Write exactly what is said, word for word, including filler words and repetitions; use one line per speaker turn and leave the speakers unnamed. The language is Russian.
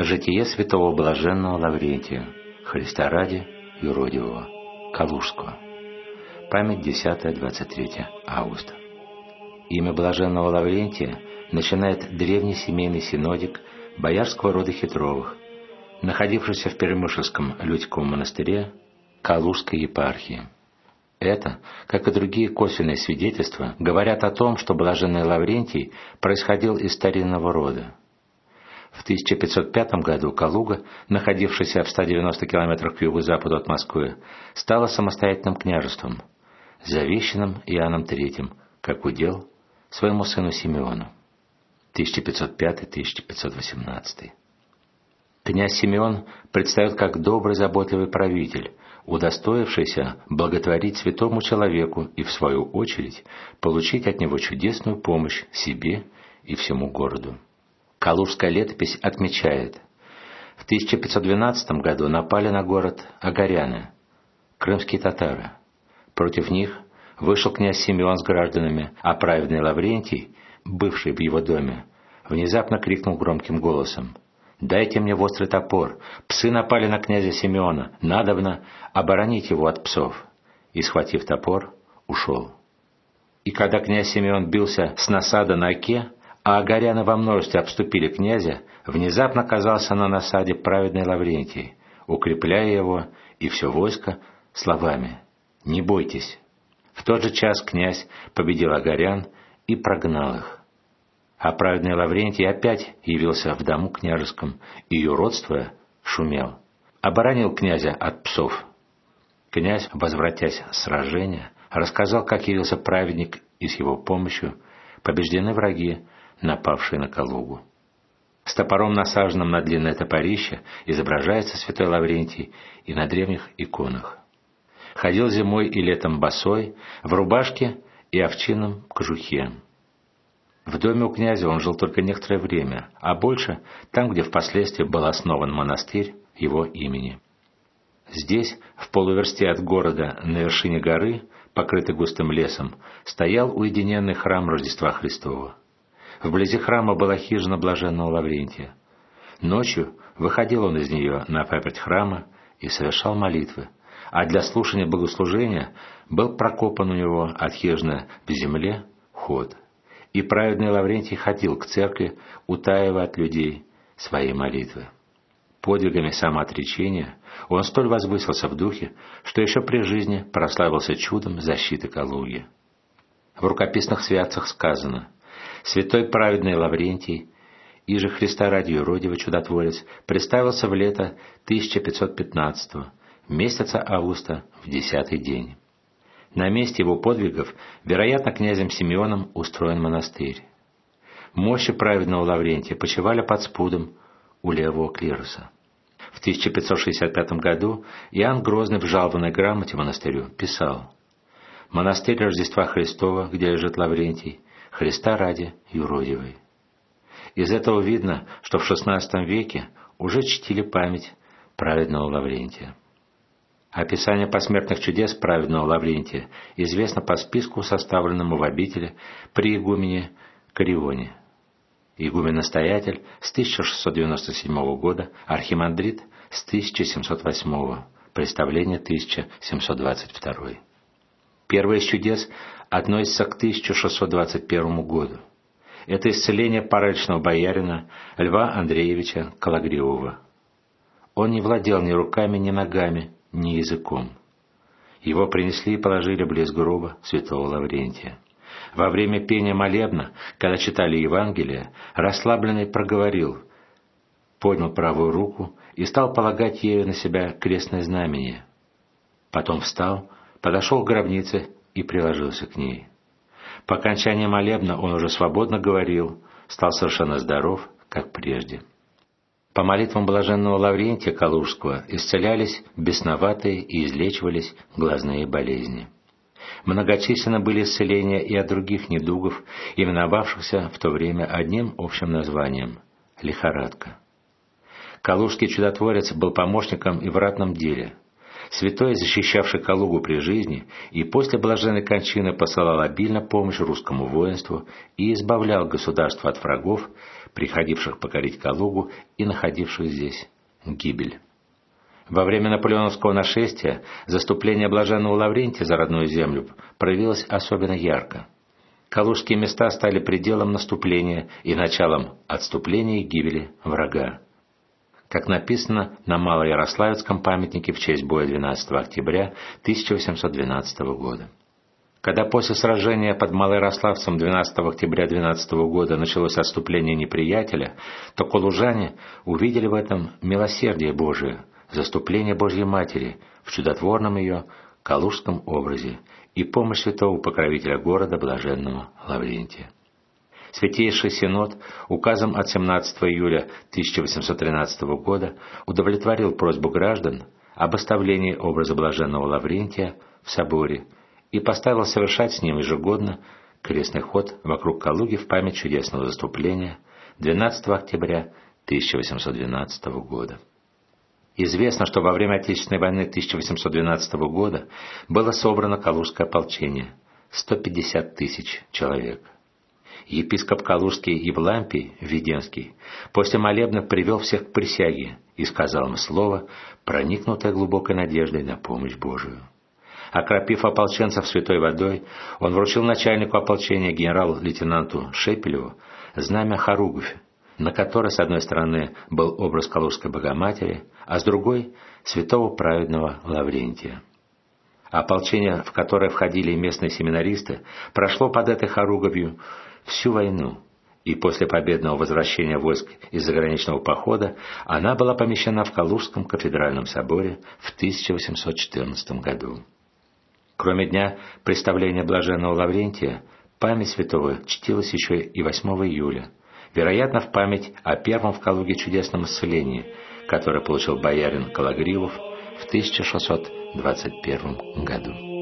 Житие святого блаженного Лаврентия, Христа ради юродивого, Калужского. Память десятое-двадцать третье августа. Имя блаженного Лаврентия начинает древний семейный синодик боярского рода Хитровых, находившийся в Перемышльском Людьковом монастыре Калужской епархии. Это, как и другие косвенные свидетельства, говорят о том, что блаженный Лаврентий происходил из старинного рода. В тысяча пятьсот пятом году Калуга, находившаяся в ста девяноста километрах к юго-западу от Москвы, стала самостоятельным княжеством, завещанным Иоанном третьим, как удел, своему сыну Симеону. тысяча пятьсот пятый — тысяча пятьсот восемнадцатый. Князь Симеон предстает как добрый, заботливый правитель, удостоившийся благотворить святому человеку и, в свою очередь, получить от него чудесную помощь себе и всему городу. Калужская летопись отмечает: в тысяча пятьсот двенадцатом году напали на город агаряне, крымские татары. Против них вышел князь Симеон с гражданами, а праведный Лаврентий, бывший в его доме, внезапно крикнул громким голосом: «Дайте мне острый топор! Псы напали на князя Симеона! Надобно оборонить его от псов!» И, схватив топор, ушел. И когда князь Симеон бился с насада на Оке, а агаряне во множестве обступили князя, внезапно оказался на насаде праведный Лаврентий, укрепляя его и все войско словами: «Не бойтесь». В тот же час князь победил агарян и прогнал их. А праведный Лаврентий опять явился в дому княжеском и, юродствуя, шумел, оборонил князя от псов. Князь, возвратясь с сражения, рассказал, как явился праведник, и с его помощью побеждены враги, напавшие на Калугу. С топором, насаженным на длинное топорище, изображается святой Лаврентий и на древних иконах. Ходил зимой и летом босой, в рубашке и овчинном кожухе. В доме у князя он жил только некоторое время, а больше там, где впоследствии был основан монастырь его имени. Здесь, в полуверсте от города, на вершине горы, покрытой густым лесом, стоял уединенный храм Рождества Христова. Вблизи храма была хижина блаженного Лаврентия. Ночью выходил он из нее на паперть храма и совершал молитвы, а для слушания богослужения был прокопан у него от хижины в земле ход. И праведный Лаврентий ходил к церкви, утаивая от людей свои молитвы. Подвигами самоотречения он столь возвысился в духе, что еще при жизни прославился чудом защиты Калуги. В рукописных святцах сказано: «Святой праведный Лаврентий, иже Христа ради юродивый чудотворец, представился в лето тысяча пятьсот пятнадцатого, месяца августа, в десятый день». На месте его подвигов, вероятно, князем Симеоном устроен монастырь. Мощи праведного Лаврентия почивали под спудом у левого клироса. В тысяча пятьсот шестьдесят пятом году Иоанн Грозный в жалованной грамоте монастырю писал: «Монастырь Рождества Христова, где лежит Лаврентий, Христа ради юродивый». Из этого видно, что в шестнадцатом веке уже чтили память праведного Лаврентия. Описание посмертных чудес праведного Лаврентия известно по списку, составленному в обители при игумене Карионе. Игумен-настоятель с тысяча шестьсот девяносто седьмого года, архимандрит с тысяча семьсот восьмого, представление тысяча семьсот двадцать второй. Первое из чудес относится к тысяча шестьсот двадцать первому году. Это исцеление параличного боярина Льва Андреевича Калагриова. Он не владел ни руками, ни ногами, ни языком. Его принесли и положили близ гроба святого Лаврентия. Во время пения молебна, когда читали Евангелие, расслабленный проговорил, поднял правую руку и стал полагать ею на себя крестное знамение. Потом встал, подошел к гробнице и приложился к ней. По окончании молебна он уже свободно говорил, стал совершенно здоров, как прежде. По молитвам блаженного Лаврентия Калужского исцелялись бесноватые и излечивались глазные болезни. Многочисленны были исцеления и от других недугов, именовавшихся в то время одним общим названием – лихорадка. Калужский чудотворец был помощником и в ратном деле. Святой, защищавший Калугу при жизни, и после блаженной кончины посылал обильно помощь русскому воинству и избавлял государство от врагов, приходивших покорить Калугу и находивших здесь гибель. Во время наполеоновского нашествия заступление блаженного Лаврентия за родную землю проявилось особенно ярко. Калужские места стали пределом наступления и началом отступления и гибели врага. Как написано на Малоярославецком памятнике в честь боя двенадцатого октября тысяча восемьсот двенадцатого года. Когда после сражения под Малоярославцем двенадцатого октября двенадцатого года началось отступление неприятеля, то калужане увидели в этом милосердие Божие, заступление Божьей Матери в чудотворном ее калужском образе и помощь святого покровителя города блаженного Лаврентия. Святейший Синод указом от семнадцатого июля тысяча восемьсот тринадцатого года удовлетворил просьбу граждан об оставлении образа блаженного Лаврентия в соборе и поставил совершать с ним ежегодно крестный ход вокруг Калуги в память чудесного заступления двенадцатого октября тысяча восемьсот двенадцатого года. Известно, что во время Отечественной войны тысяча восемьсот двенадцатого года было собрано Калужское ополчение – сто пятьдесят тысяч человек. Епископ Калужский Евлампий Введенский после молебна привел всех к присяге и сказал им слово, проникнутое глубокой надеждой на помощь Божию. Окропив ополченцев святой водой, он вручил начальнику ополчения генерал-лейтенанту Шепелеву знамя хоругвь, на которой с одной стороны был образ Калужской Богоматери, а с другой — святого праведного Лаврентия. Ополчение, в которое входили и местные семинаристы, прошло под этой хоругвью всю войну, и после победного возвращения войск из заграничного похода она была помещена в Калужском кафедральном соборе в тысяча восемьсот четырнадцатом году. Кроме дня представления блаженного Лаврентия, память святого чтилась еще и восьмого июля, вероятно, в память о первом в Калуге чудесном исцелении, которое получил боярин Калагрилов в тысяча шестьсот двадцать первом году.